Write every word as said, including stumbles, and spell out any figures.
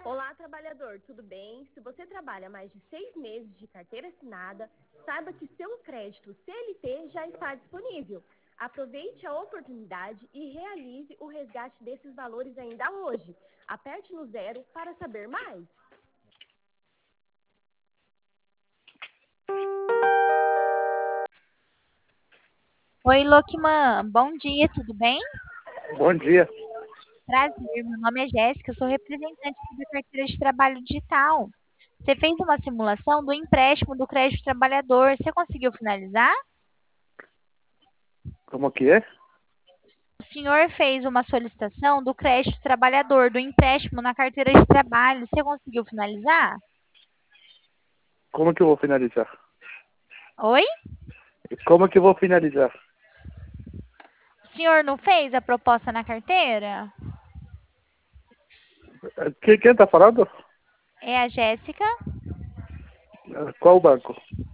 Olá, trabalhador, tudo bem? Se você trabalha mais de seis meses de carteira assinada, saiba que seu crédito C L T já está disponível. Aproveite a oportunidade e realize o resgate desses valores ainda hoje. Aperte no zero para saber mais. Oi, Lokman. Bom dia, tudo bem? Bom dia. Prazer, meu nome é Jéssica, eu sou representante aqui da carteira de trabalho digital. Você fez uma simulação do empréstimo do crédito trabalhador. Você conseguiu finalizar? Como que é? O senhor fez uma solicitação do crédito trabalhador, do empréstimo na carteira de trabalho. Você conseguiu finalizar? Como que eu vou finalizar? Oi? Como que eu vou finalizar? O senhor não fez a proposta na carteira? Quem, quem tá falando? É a Jéssica. Qual banco?